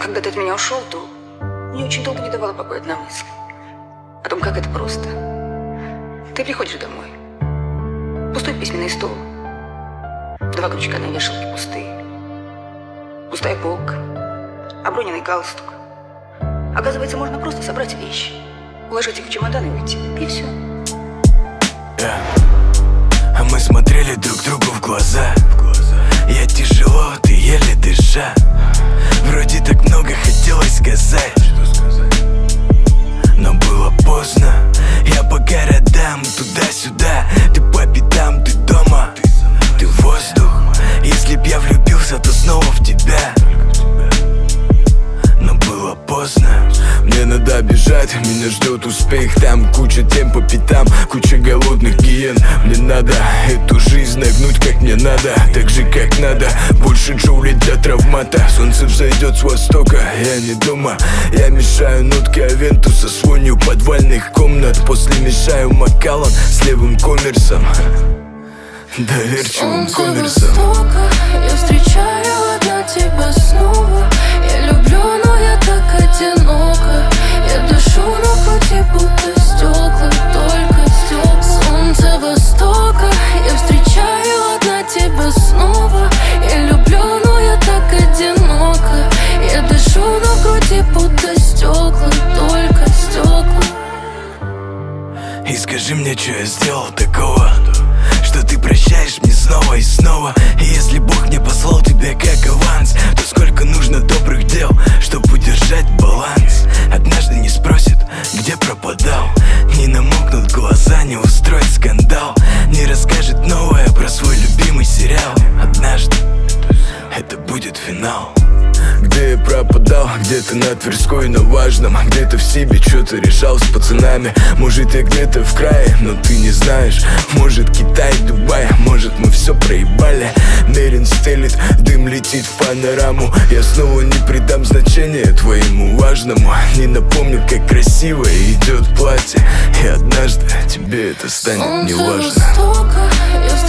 Когда ты от меня ушел, то мне очень долго не давала покоя одна мысль о том, как это просто. Ты приходишь домой, пустой письменный стол, 2 крючка на вешалке пустые, пустая полка, оброненный галстук. Оказывается, можно просто собрать вещи, уложить их в чемодан и уйти, и все. А мы смотрели друг другу в глаза. Я тяжело, ты еле дыша. Вроде так много хотелось сказать, но было поздно. Я по городам, туда-сюда. Ты по пятам, ты дома, ты воздух. Если б я влюбился, то снова в тебя. Но было поздно. Мне надо бежать, меня ждет успех. Там куча тем по пятам, куча голодных гиен. Мне надо эту жизнь нагнуть, как мне надо, так же, как надо. Больше джоулей для травмата. Солнце взойдет с востока, я не дома. Я мешаю нотки Авентуса с вонью подвальных комнат. После мешаю Макаллан с левым коммерсом, доверчивым коммерсом. Востока, я встречаю одна тебя снова. Я люблю, но я так одинока. Я дышу на груди, будто стекла, только стекла. Солнце востока, я встречаю одна тебя снова. Я люблю, но я так одинока. Я дышу на груди, будто стекла, только стекла. И скажи мне, что я сделал такого, что ты прощаешь мне снова и снова. И если Бог мне послал тебя как аванс, то сколько нужно добрых дел, чтобы удержать баланс. Однажды не спросит, где пропадал, не намокнут глаза, не устроит скандал, не расскажет новое про свой любимый сериал. Однажды это будет финал. Где я пропадал, где-то на Тверской, на Важном. Где-то в себе что-то решал с пацанами. Может, я где-то в крае, но ты не знаешь. Может, Китай, Дубай, может, мы все проебали. Мерин стелит, дым летит в панораму. Я снова не придам значения твоему важному. Не напомню, как красиво идет платье. И однажды тебе это станет неважно. Солнце востока, я